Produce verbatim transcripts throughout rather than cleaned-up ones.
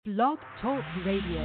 Blog Talk Radio.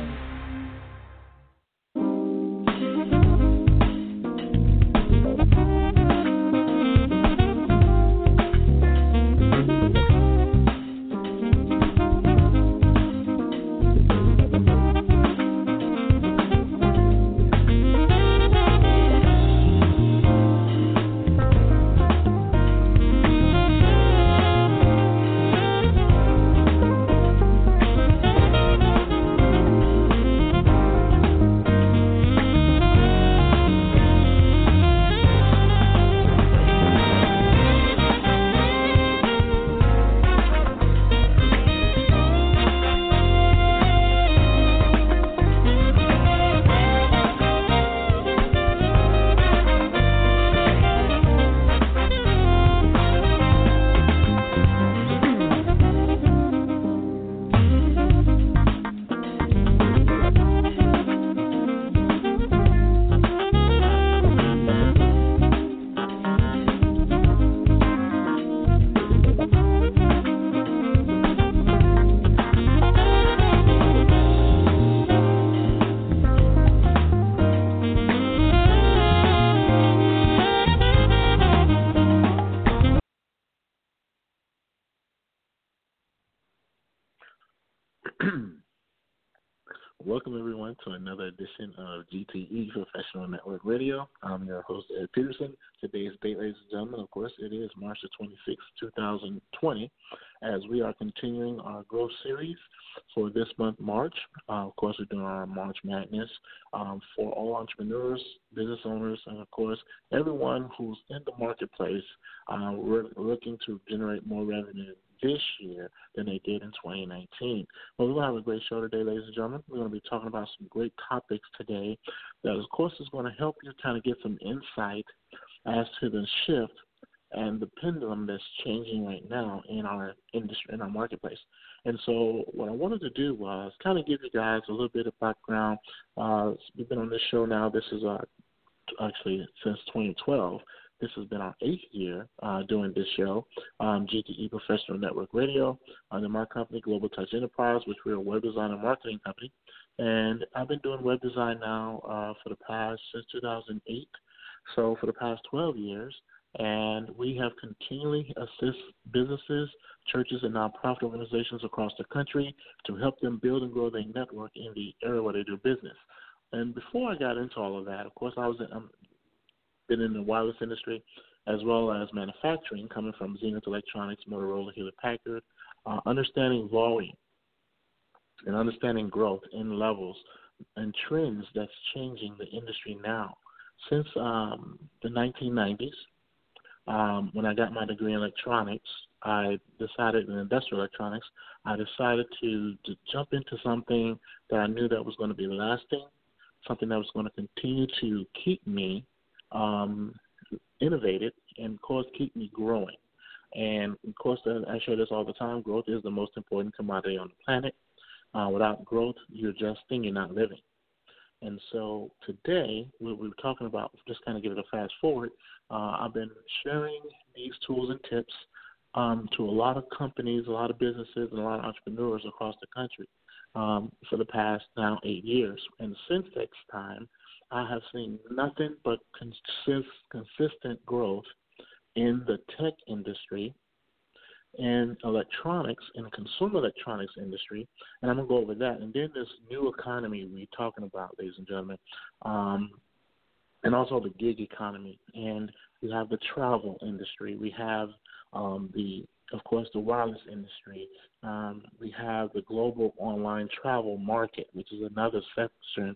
Welcome, everyone, to another edition of G T E Professional Network Radio. I'm your host, Ed Peterson. Today's date, ladies and gentlemen, of course, it is March the twenty-sixth, twenty twenty, as we are continuing our growth series for this month, March. Uh, of course, we're doing our March Madness um, for all entrepreneurs, business owners, and, of course, everyone who's in the marketplace. Uh, we're looking to generate more revenue this year than they did in twenty nineteen. Well, we're going to have a great show today, ladies and gentlemen. We're going to be talking about some great topics today that, of course, is going to help you kind of get some insight as to the shift and the pendulum that's changing right now in our industry, in our marketplace. And so what I wanted to do was kind of give you guys a little bit of background. Uh, we've been on this show now. This is uh, actually since twenty twelve. This has been our eighth year uh, doing this show, um, G T E Professional Network Radio, under my company, Global Touch Enterprise, which we're a web design and marketing company. And I've been doing web design now uh, for the past, since two thousand eight, so for the past twelve years. And we have continually assist businesses, churches, and nonprofit organizations across the country to help them build and grow their network in the area where they do business. And before I got into all of that, of course, I was in, been in the wireless industry as well as manufacturing, coming from Zenith Electronics, Motorola, Hewlett-Packard, uh, understanding volume and understanding growth in levels and trends that's changing the industry now. Since um, the nineteen nineties, um, when I got my degree in electronics, I decided in industrial electronics, I decided to, to jump into something that I knew that was going to be lasting, something that was going to continue to keep me Um, innovated and, of course, keep me growing. And, of course, I share this all the time. Growth is the most important commodity on the planet. Uh, without growth, you're just thinking, you're not living. And so today, we we're talking about, just kind of give it a fast forward, uh, I've been sharing these tools and tips um, to a lot of companies, a lot of businesses, and a lot of entrepreneurs across the country um, for the past now eight years. And since that time, I have seen nothing but consist, consistent growth in the tech industry and electronics and consumer electronics industry, and I'm going to go over that. And then this new economy we're talking about, ladies and gentlemen, um, and also the gig economy. And we have the travel industry. We have um, the, of course, the wireless industry. Um, we have the global online travel market, which is another section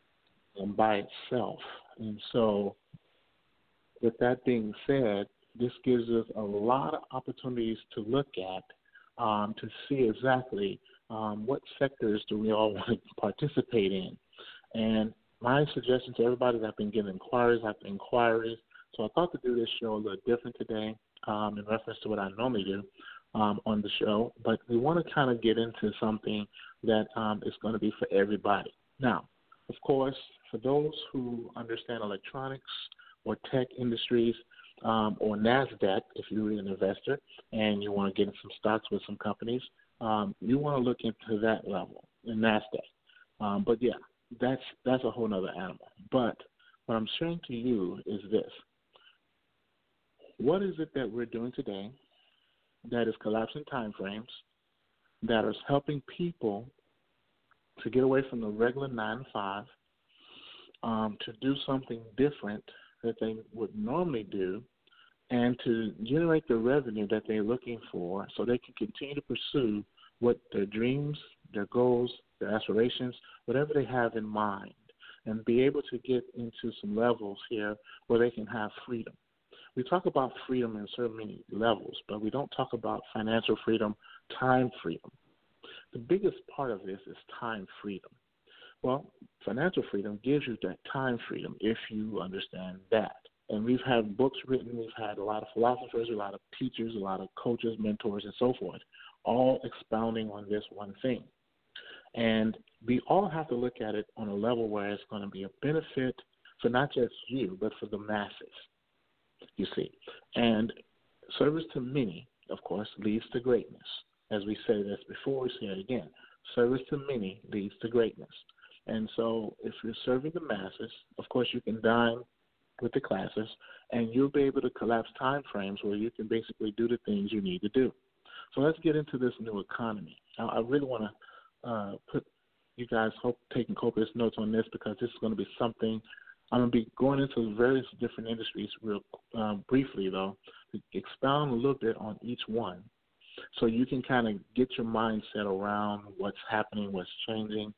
by itself. And so with that being said, this gives us a lot of opportunities to look at um, to see exactly um, what sectors do we all want to participate in. And my suggestion to everybody is I've been getting inquiries after inquiries. So I thought to do this show a little different today um, in reference to what I normally do um, on the show. But we want to kind of get into something that um, is going to be for everybody. Now, of course, for those who understand electronics or tech industries um, or NASDAQ, if you're an investor and you want to get in some stocks with some companies, Um, you want to look into that level, and that's that. Um, but yeah, that's that's a whole other animal. But what I'm sharing to you is this: what is it that we're doing today that is collapsing time frames, that is helping people to get away from the regular nine to five, um, to do something different that they would normally do, and to generate the revenue that they're looking for so they can continue to pursue what their dreams, their goals, their aspirations, whatever they have in mind, and be able to get into some levels here where they can have freedom. We talk about freedom in so many levels, but we don't talk about financial freedom, time freedom. The biggest part of this is time freedom. Well, financial freedom gives you that time freedom if you understand that. And we've had books written, we've had a lot of philosophers, a lot of teachers, a lot of coaches, mentors, and so forth, all expounding on this one thing. And we all have to look at it on a level where it's going to be a benefit for not just you, but for the masses, you see. And service to many, of course, leads to greatness. As we say this before, we say it again. Service to many leads to greatness. And so if you're serving the masses, of course, you can dine with the classes, and you'll be able to collapse time frames where you can basically do the things you need to do. So let's get into this new economy. Now, I really want to uh, put you guys hope taking copious notes on this, because this is going to be something I'm going to be going into various different industries real um, briefly, though, to expound a little bit on each one so you can kind of get your mindset around what's happening, what's changing,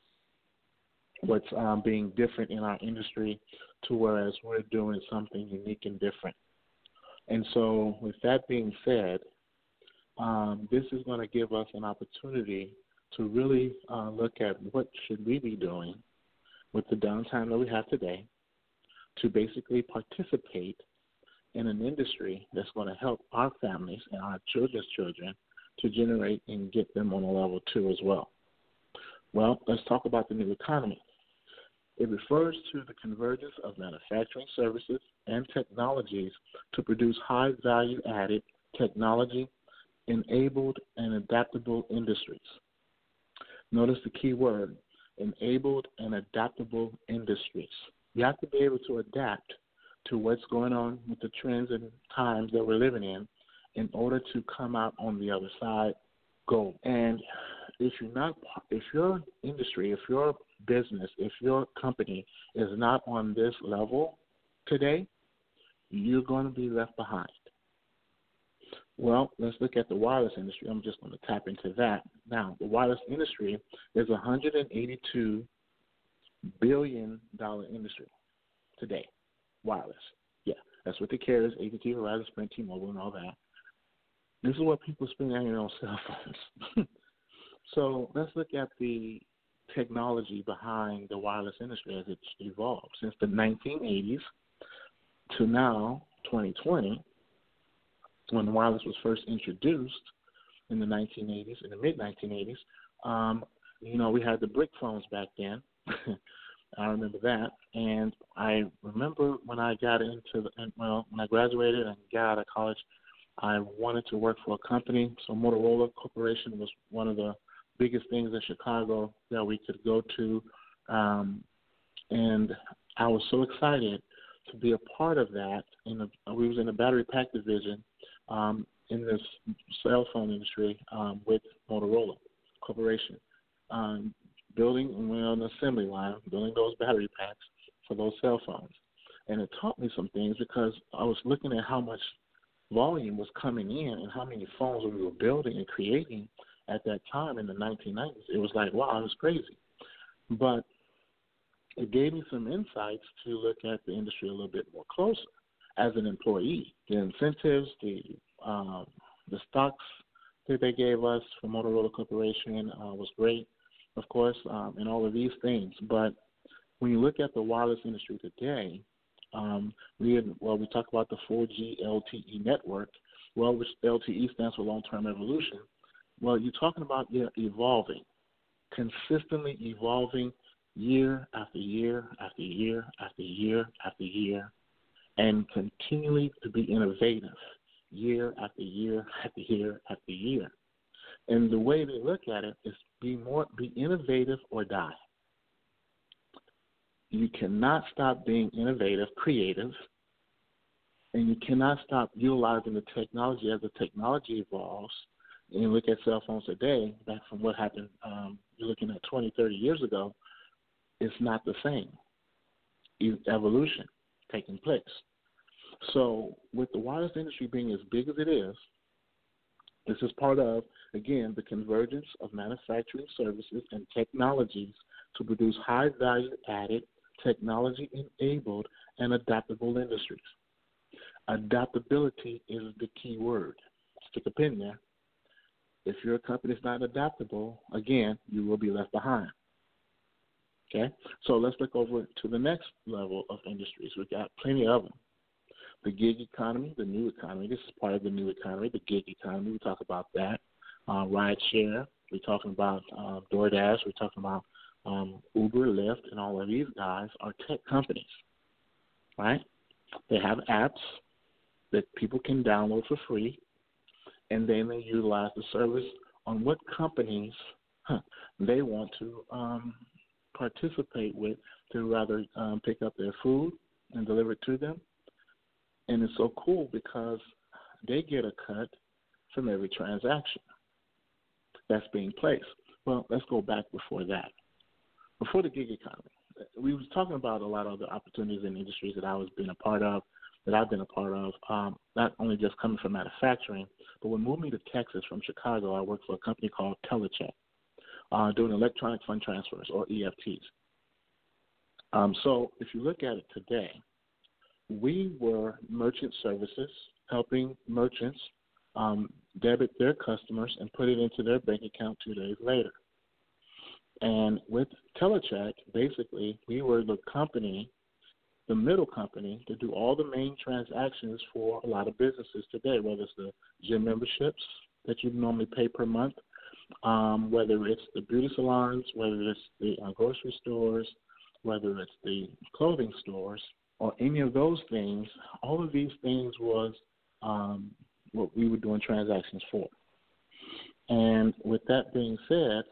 what's um, being different in our industry, to whereas we're doing something unique and different. And so with that being said, um, this is going to give us an opportunity to really uh, look at what should we be doing with the downtime that we have today to basically participate in an industry that's going to help our families and our children's children to generate and get them on a level two as well. Well, let's talk about the new economy. It refers to the convergence of manufacturing services and technologies to produce high value-added, technology-enabled, and adaptable industries. Notice the key word, enabled and adaptable industries. You have to be able to adapt to what's going on with the trends and times that we're living in in order to come out on the other side gold. And if you're not, if your industry, if your business, if your company is not on this level today, you're going to be left behind. Well, let's look at the wireless industry. I'm just going to tap into that. Now, the wireless industry is a one hundred eighty-two billion dollars industry today, wireless. Yeah, that's what the carriers, A T and T, Verizon, Sprint, T-Mobile, and all that. This is what people spend on their own cell phones. So let's look at the technology behind the wireless industry as it's evolved since the nineteen eighties to now, twenty twenty, when wireless was first introduced in the nineteen eighties, in the mid nineteen eighties. Um, you know, we had the brick phones back then. I remember that. And I remember when I got into, the, well, when I graduated and got out of college, I wanted to work for a company. So Motorola Corporation was one of the biggest things in Chicago that we could go to. Um, and I was so excited to be a part of that. In the, we was in the battery pack division um, in this cell phone industry um, with Motorola Corporation, um, building on the assembly line, building those battery packs for those cell phones. And it taught me some things because I was looking at how much volume was coming in and how many phones we were building and creating at that time in the nineteen nineties. It was like, wow, it was crazy. But it gave me some insights to look at the industry a little bit more closer as an employee. The incentives, the um, the stocks that they gave us from Motorola Corporation uh, was great, of course, um, and all of these things. But when you look at the wireless industry today, um, we had, well, we talk about the four G L T E network, well, which L T E stands for long-term evolution. Well, you're talking about yeah, evolving, consistently evolving year after year after year after year after year, and continually to be innovative year after year after year after year. And the way they look at it is be more, be innovative or die. You cannot stop being innovative, creative, and you cannot stop utilizing the technology as the technology evolves. And you look at cell phones today, back from what happened, um, you're looking at twenty, thirty years ago, it's not the same. Evolution taking place. So with the wireless industry being as big as it is, this is part of, again, the convergence of manufacturing services and technologies to produce high value added, technology enabled, and adaptable industries. Adaptability is the key word. Stick a pin there. If your company is not adaptable, again, you will be left behind. Okay? So let's look over to the next level of industries. We've got plenty of them. The gig economy, the new economy. This is part of the new economy, the gig economy. We talk about that. Uh, ride share. We're talking about uh, DoorDash. We're talking about um, Uber, Lyft, and all of these guys are tech companies, right? They have apps that people can download for free, and then they utilize the service on what companies huh, they want to um, participate with to rather um, pick up their food and deliver it to them. And it's so cool because they get a cut from every transaction that's being placed. Well, let's go back before that. Before the gig economy, we was talking about a lot of the opportunities in industries that I was being a part of, that I've been a part of, um, not only just coming from manufacturing, but when moving to Texas from Chicago, I worked for a company called Telecheck, uh, doing electronic fund transfers, or E F Ts. Um, so if you look at it today, we were merchant services, helping merchants um, debit their customers and put it into their bank account two days later. And with Telecheck, basically, we were the company, the middle company, to do all the main transactions for a lot of businesses today, whether it's the gym memberships that you normally pay per month, um, whether it's the beauty salons, whether it's the uh, grocery stores, whether it's the clothing stores, or any of those things. All of these things was um, what we were doing transactions for. And with that being said,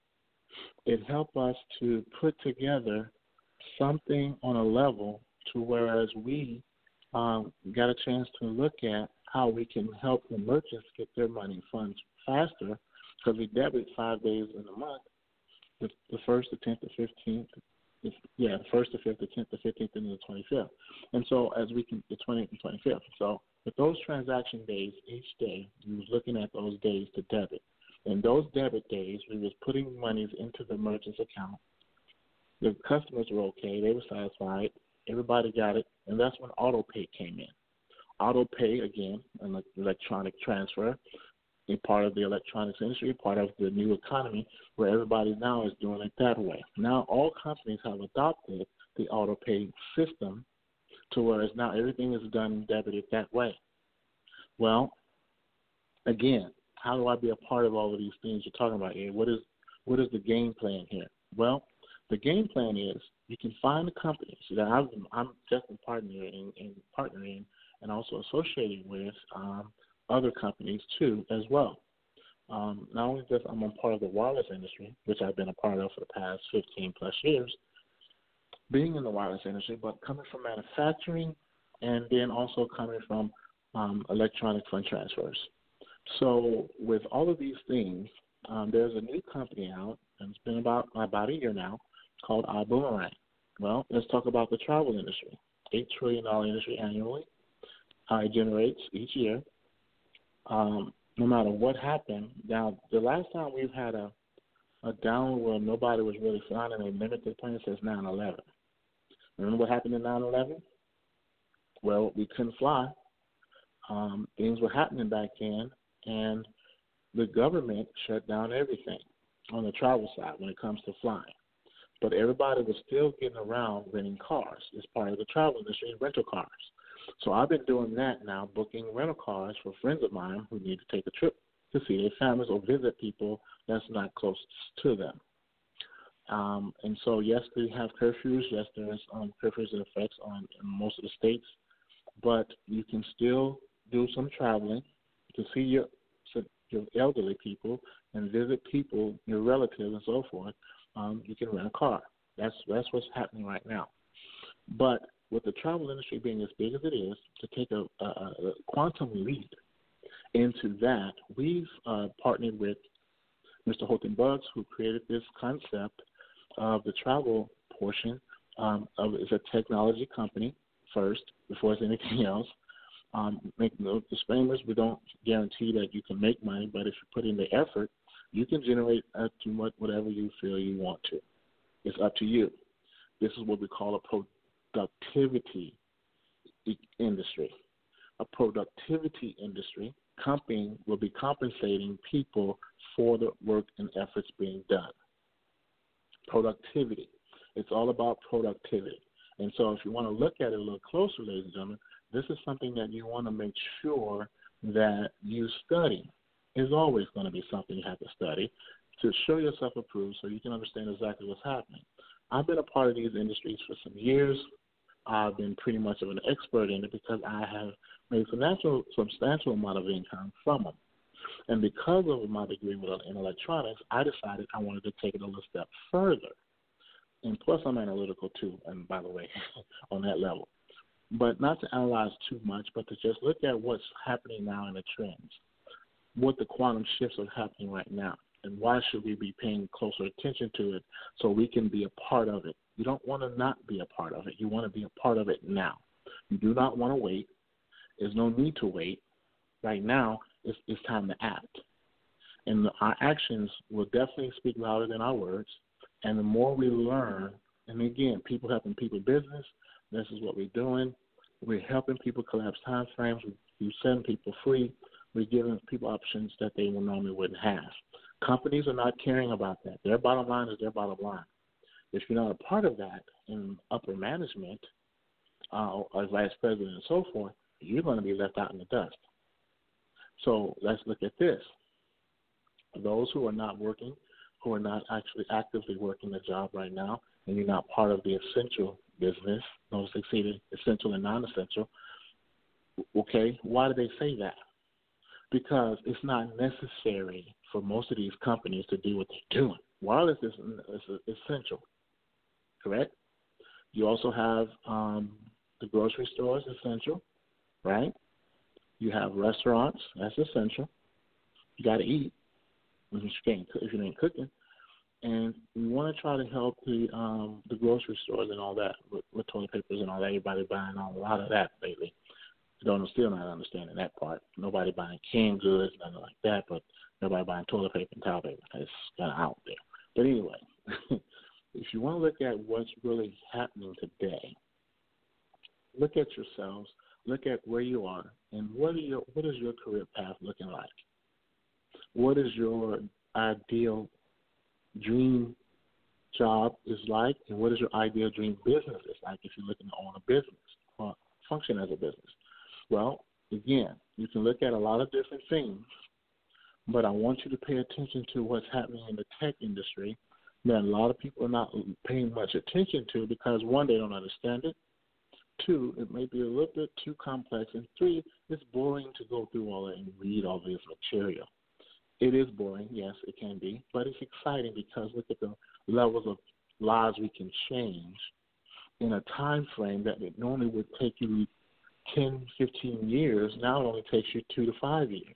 it helped us to put together something on a level to whereas we um, got a chance to look at how we can help the merchants get their money funds faster, because we debit five days in a month, the, the first, the tenth, the fifteenth, the, yeah, the first, the fifth, the tenth, the fifteenth, and the twenty-fifth. And so as we can, the twentieth and twenty-fifth. So with those transaction days, each day, we was looking at those days to debit. In those debit days, we was putting monies into the merchant's account. The customers were okay. They were satisfied. Everybody got it. And that's when AutoPay came in. AutoPay, again, an electronic transfer, a part of the electronics industry, part of the new economy, where everybody now is doing it that way. Now all companies have adopted the AutoPay system to whereas now everything is done debited that way. Well, again, how do I be a part of all of these things you're talking about here? What is what is the game plan here? Well, the game plan is you can find the companies that I've, I'm just partnering and partnering and also associating with um, other companies too as well. Um, not only just I'm a part of the wireless industry, which I've been a part of for the past fifteen plus years, being in the wireless industry, but coming from manufacturing and then also coming from um, electronic fund transfers. So with all of these things, um, there's a new company out, and it's been about about a year now, called iBoomerang. Well, let's talk about the travel industry. eight trillion dollars industry annually. Uh, it generates each year. Um, no matter what happened. Now, the last time we've had a, a down where nobody was really flying and they limited the plane since nine eleven. Remember what happened in nine eleven? Well, we couldn't fly. Um, things were happening back then, and the government shut down everything on the travel side when it comes to flying. But everybody was still getting around renting cars. It's part of the travel industry, rental cars. So I've been doing that now, booking rental cars for friends of mine who need to take a trip to see their families or visit people that's not close to them. Um, and so, yes, they have curfews. Yes, there's um, curfews and effects on in most of the states. But you can still do some traveling to see your, your elderly people. and visit people, your relatives and so forth, um, you can rent a car. That's that's what's happening right now. But with the travel industry being as big as it is, to take a, a, a quantum leap into that, we've uh, partnered with Mister Holton Bugs, who created this concept of the travel portion um, of it's a technology company first before it's anything else. Um, make no disclaimers. We don't guarantee that you can make money, but if you put in the effort, you can generate up to what, whatever you feel you want to. It's up to you. This is what we call a productivity industry. A productivity industry, company will be compensating people for the work and efforts being done. Productivity. It's all about productivity. And so if you want to look at it a little closer, ladies and gentlemen, this is something that you want to make sure that you study. Is always going to be something you have to study to show yourself approved so you can understand exactly what's happening. I've been a part of these industries for some years. I've been pretty much of an expert in it because I have made substantial, substantial amount of income from them. And because of my degree in electronics, I decided I wanted to take it a little step further. And plus, I'm analytical too, and by the way, on that level. But not to analyze too much, but to just look at what's happening now in the trends, what the quantum shifts are happening right now, and why should we be paying closer attention to it so we can be a part of it. You don't want to not be a part of it. You want to be a part of it now. You do not want to wait. There's no need to wait. Right now, it's, it's time to act. And our actions will definitely speak louder than our words. And the more we learn, and again, people helping people business, this is what we're doing. We're helping people collapse time frames. We're setting people free. We're giving people options that they normally wouldn't have. Companies are not caring about that. Their bottom line is their bottom line. If you're not a part of that in upper management, uh, or vice president and so forth, you're going to be left out in the dust. So let's look at this. Those who are not working, who are not actually actively working the job right now, and you're not part of the essential business, those succeeded, essential and non-essential, okay, why do they say that? Because it's not necessary for most of these companies to do what they're doing. Wireless is, is essential, correct? You also have um, the grocery stores, essential, right? You have restaurants, that's essential. You got to eat if you ain't cooking. And we want to try to help the um, the grocery stores and all that with, with toilet papers and all that. Everybody buying a lot of that lately. Don't still not understanding that part. Nobody buying canned goods, nothing like that, but nobody buying toilet paper and towel paper. It's kind of out there. But anyway, if you want to look at what's really happening today, look at yourselves, look at where you are, and what are your what is your career path looking like? What is your ideal dream job is like, and what is your ideal dream business is like if you're looking to own a business or function as a business? Well, again, you can look at a lot of different things, but I want you to pay attention to what's happening in the tech industry that a lot of people are not paying much attention to because, one, they don't understand it. Two, it may be a little bit too complex. And three, it's boring to go through all that and read all this material. It is boring, yes, it can be, but it's exciting because look at the levels of lives we can change in a time frame that it normally would take you ten, fifteen years. Now it only takes you two to five years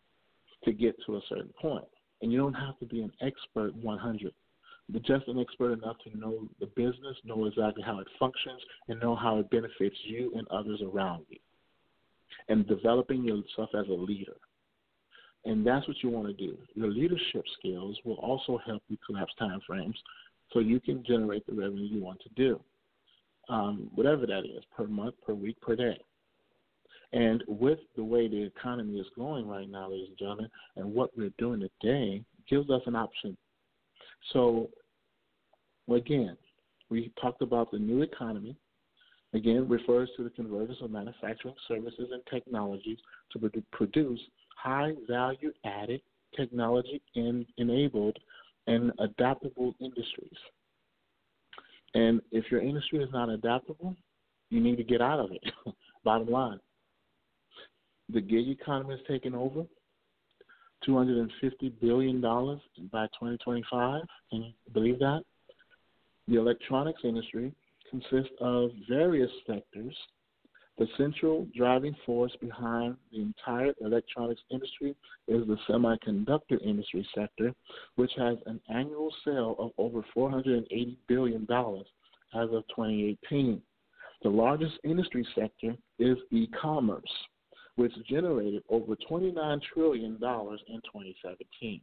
to get to a certain point. And you don't have to be an expert one hundred, but just an expert enough to know the business, know exactly how it functions, and know how it benefits you and others around you, and developing yourself as a leader. And that's what you want to do. Your leadership skills will also help you collapse time frames so you can generate the revenue you want to do, um, whatever that is, per month, per week, per day. And with the way the economy is going right now, ladies and gentlemen, and what we're doing today gives us an option. So, again, we talked about the new economy. Again, refers to the convergence of manufacturing services and technologies to produce high-value-added, technology-enabled, and adaptable industries. And if your industry is not adaptable, you need to get out of it, bottom line. The gig economy is taking over. two hundred fifty billion dollars by twenty twenty-five. Can you believe that? The electronics industry consists of various sectors. The central driving force behind the entire electronics industry is the semiconductor industry sector, which has an annual sale of over four hundred eighty billion dollars as of twenty eighteen. The largest industry sector is e-commerce, which generated over twenty-nine trillion dollars in twenty seventeen.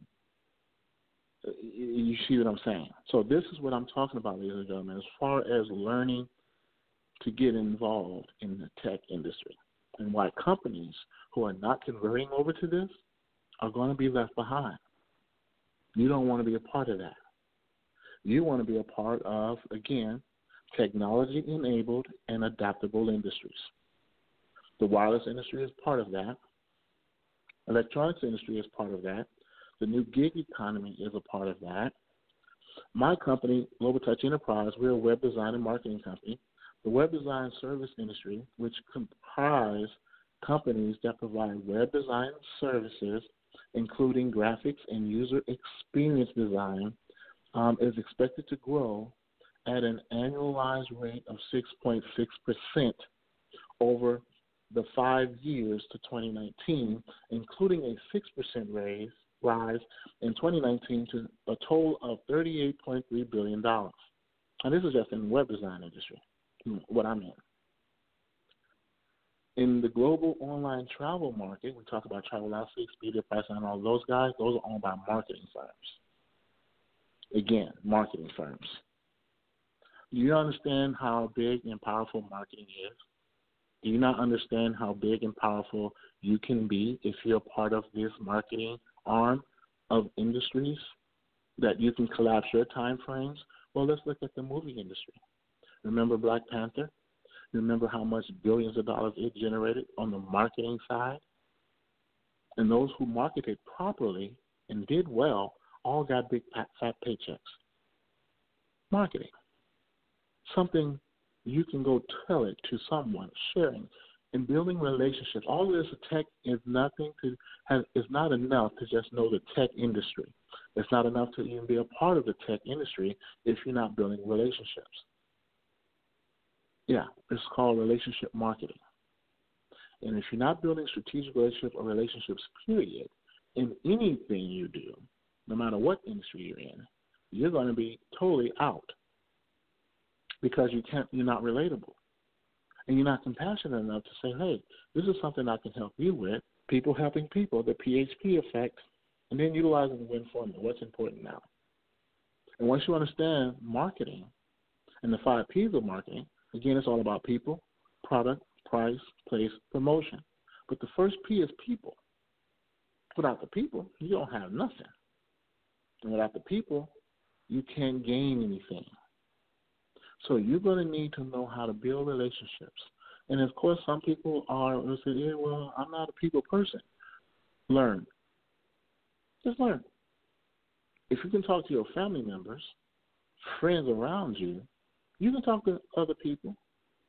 You see what I'm saying? So this is what I'm talking about, ladies and gentlemen, as far as learning to get involved in the tech industry, and why companies who are not converting over to this are going to be left behind. You don't want to be a part of that. You want to be a part of, again, technology-enabled and adaptable industries. The wireless industry is part of that. Electronics industry is part of that. The new gig economy is a part of that. My company, Global Touch Enterprise, we're a web design and marketing company. The web design service industry, which comprise companies that provide web design services, including graphics and user experience design, um, is expected to grow at an annualized rate of six point six percent over the five years to twenty nineteen, including a six percent raise rise in twenty nineteen to a total of thirty-eight point three billion dollars. And this is just in the web design industry, what I'm in. In the global online travel market, we talk about Travelocity, Expedia, Priceline, and all those guys. Those are owned by marketing firms. Again, marketing firms. Do you understand how big and powerful marketing is? Do you not understand how big and powerful you can be if you're part of this marketing arm of industries, that you can collapse your time frames? Well, let's look at the movie industry. Remember Black Panther? Remember how much billions of dollars it generated on the marketing side? And those who marketed properly and did well all got big fat paychecks. Marketing. Something you can go tell it to someone, sharing and building relationships. All of this tech is nothing to have, is not enough to just know the tech industry. It's not enough to even be a part of the tech industry if you're not building relationships. Yeah, it's called relationship marketing. And if you're not building strategic relationships or relationships, period, in anything you do, no matter what industry you're in, you're going to be totally out because you can't, you're not relatable. And you're not compassionate enough to say, hey, this is something I can help you with, people helping people, the P H P effect, and then utilizing the WIN formula, what's important now. And once you understand marketing and the five P's of marketing, again, it's all about people, product, price, place, promotion. But the first P is people. Without the people, you don't have nothing. And without the people, you can't gain anything. So you're going to need to know how to build relationships. And, of course, some people are will say, yeah, well, I'm not a people person. Learn. Just learn. If you can talk to your family members, friends around you, you can talk to other people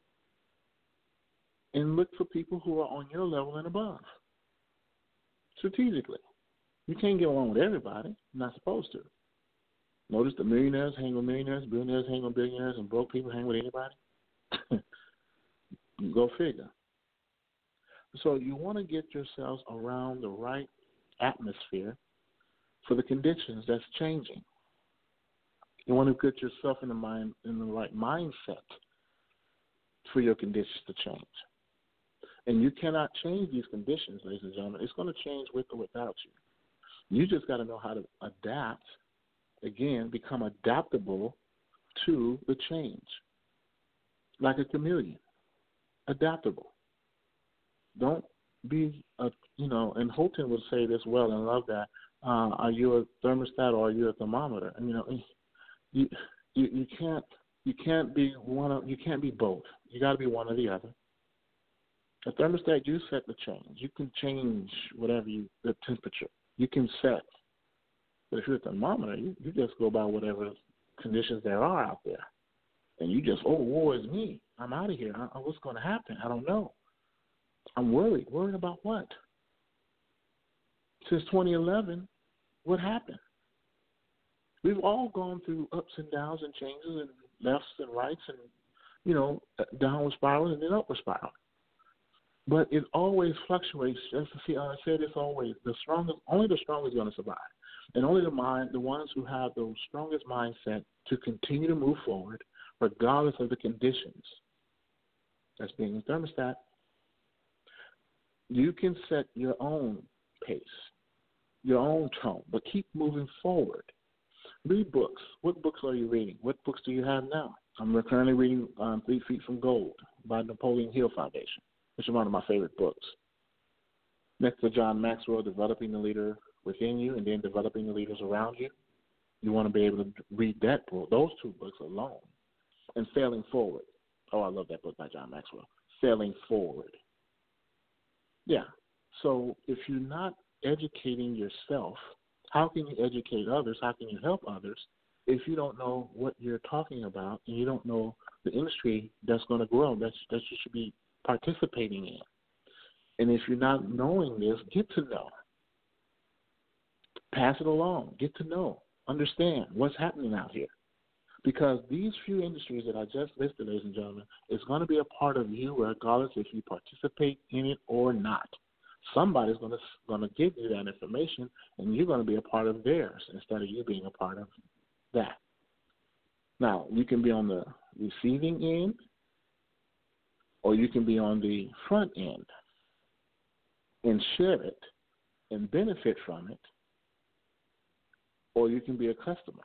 and look for people who are on your level and above, strategically. You can't get along with everybody. You're not supposed to. Notice the millionaires hang with millionaires, billionaires hang with billionaires, and broke people hang with anybody. Go figure. So you want to get yourselves around the right atmosphere for the conditions that's changing. You want to get yourself in the mind in the right mindset for your conditions to change. And you cannot change these conditions, ladies and gentlemen. It's going to change with or without you. You just got to know how to adapt. Again, become adaptable to the change, like a chameleon, adaptable. Don't be, a, you know, and Houghton would say this well, and I love that, uh, are you a thermostat or are you a thermometer? And, you know, you, you, you can't you can't be one of, you can't be both. You got to be one or the other. A thermostat, you set the change. You can change whatever you, the temperature. You can set. But if you're a thermometer, you, you just go by whatever conditions there are out there. And you just, oh, woe is me. I'm out of here. I, what's going to happen? I don't know. I'm worried. Worried about what? since twenty eleven, what happened? We've all gone through ups and downs and changes and lefts and rights and, you know, downward spiral and then upward spiral. But it always fluctuates. Just to see, I said this always, the strongest, only the strongest are going to survive. And only the mind, the ones who have the strongest mindset to continue to move forward regardless of the conditions. That's being a thermostat. You can set your own pace, your own tone, but keep moving forward. Read books. What books are you reading? What books do you have now? I'm currently reading um, Three Feet from Gold by Napoleon Hill Foundation, which is one of my favorite books. Next to John Maxwell, Developing the Leader Within You and then Developing the Leaders Around You. You want to be able to read that book, those two books alone. And Failing Forward. Oh, I love that book by John Maxwell. Failing Forward. Yeah. So if you're not educating yourself, how can you educate others? How can you help others if you don't know what you're talking about and you don't know the industry that's going to grow, that's, that you should be participating in? And if you're not knowing this, get to know. Pass it along. Get to know. Understand what's happening out here. Because these few industries that I just listed, ladies and gentlemen, is going to be a part of you regardless if you participate in it or not. Somebody's going to going to give you that information, and you're going to be a part of theirs instead of you being a part of that. Now, you can be on the receiving end, or you can be on the front end and share it and benefit from it, or you can be a customer.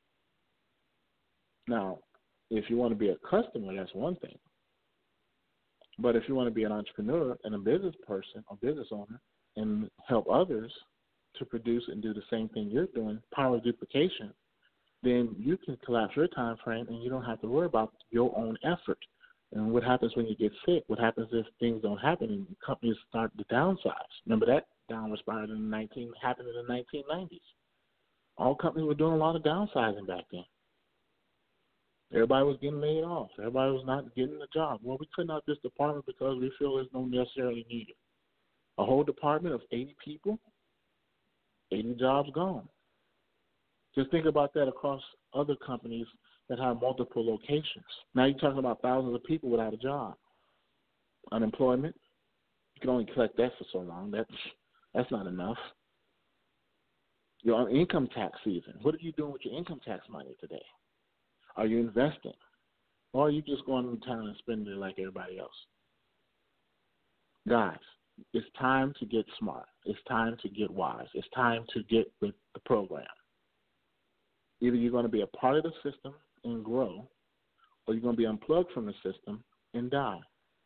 Now, if you want to be a customer, that's one thing. But if you want to be an entrepreneur and a business person or business owner and help others to produce and do the same thing you're doing, power duplication, then you can collapse your time frame and you don't have to worry about your own effort. And what happens when you get sick? What happens if things don't happen and companies start to downsize? Remember that downward spiral in the nineteen happened in the nineteen nineties. All companies were doing a lot of downsizing back then. Everybody was getting laid off. Everybody was not getting a job. Well, we couldn't have this department because we feel there's no necessarily needed. A whole department of eighty people, eighty jobs gone. Just think about that across other companies that have multiple locations. Now you're talking about thousands of people without a job. Unemployment, you can only collect that for so long. That's, that's not enough. You're on income tax season. What are you doing with your income tax money today? Are you investing? Or are you just going to town and spending it like everybody else? Guys, it's time to get smart. It's time to get wise. It's time to get with the program. Either you're going to be a part of the system and grow, or you're going to be unplugged from the system and die.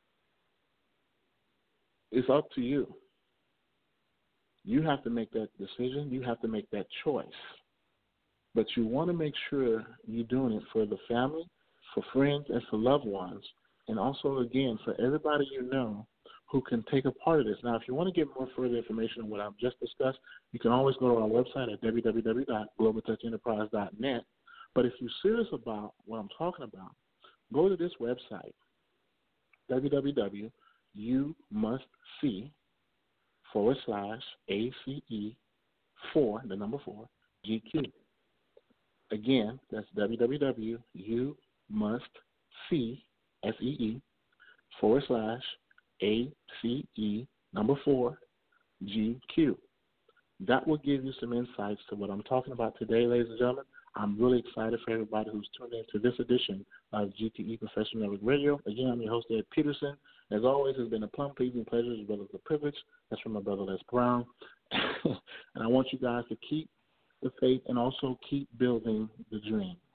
It's up to you. You have to make that decision. You have to make that choice. But you want to make sure you're doing it for the family, for friends, and for loved ones, and also, again, for everybody you know who can take a part of this. Now, if you want to get more further information on what I've just discussed, you can always go to our website at w w w dot global touch enterprise dot net. But if you're serious about what I'm talking about, go to this website, w w w dot you must see forward slash A C E four, the number four, G Q. Again, that's w w w dot you must see, S E E, forward slash A C E, number four, G Q. That will give you some insights to what I'm talking about today, ladies and gentlemen. I'm really excited for everybody who's tuned in to this edition of G T E Professional Network Radio. Again, I'm your host, Ed Peterson. As always, it's been a plum-pleasing pleasure as well as a privilege. That's from my brother, Les Brown. And I want you guys to keep the faith and also keep building the dream.